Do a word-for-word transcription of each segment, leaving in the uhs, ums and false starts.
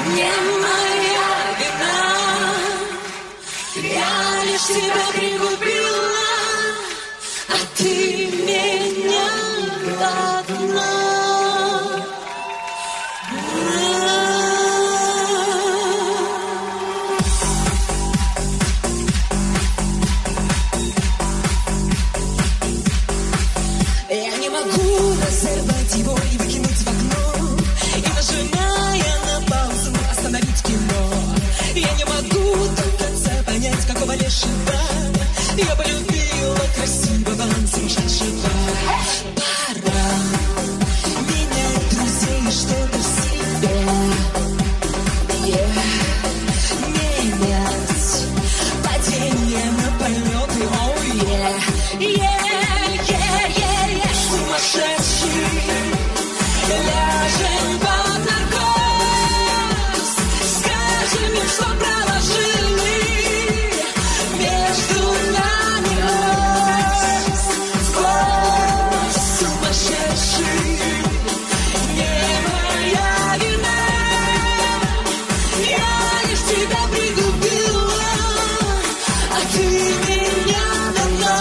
Не моя вина, я лишь тебя пригубила, а ты меня одна. Я не могу разорвать его и выкинуть в окно, и, нажимая на паузу, остановить кино. Я не могу до конца понять, какого лешего я полюбила красивого сумасшедшего. Пора менять друзей, что-то в себе. Yeah. Менять падение на полеты. Oh yeah, yeah, yeah, yeah, yeah. Сумасшедший, ляжем под наркоз. Скажем им, что проложили между нами сквозь. Сумасшедший, не моя вина, я лишь тебя пригубила, а ты меня давно.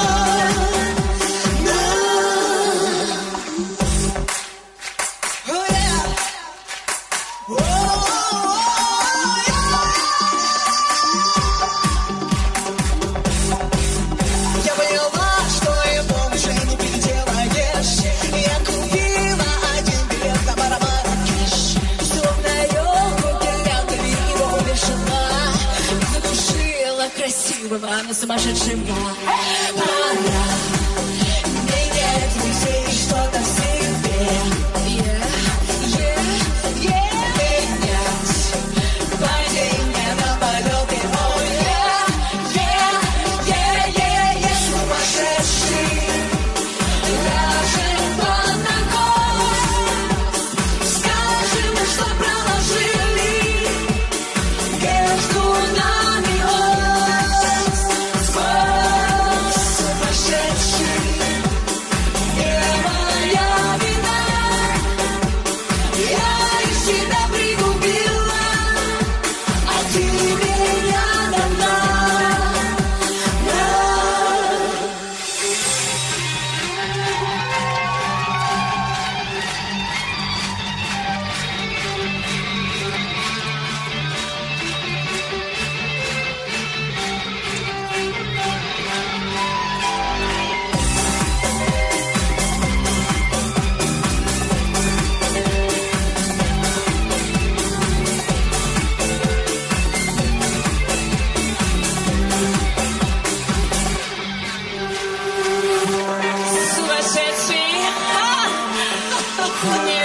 Я поняла, что его уже не переделаешь. Я купила один билет на Маракеш. Словно елку гирляндами его увешала и задушила красивого, но сумасшедшего. Пора менять друзей, что-то в себе. Yeah, yeah, yeah. Менять падение на полеты. Oh yeah, yeah, yeah, yeah, yeah. Сумасшедший, ляжем под наркоз. Скажем, что проложили между нами ось. Сквозь. Сумасшедший, не моя вина, я лишь тебя пригубила, а ты меня давно. Сумасшедший, а!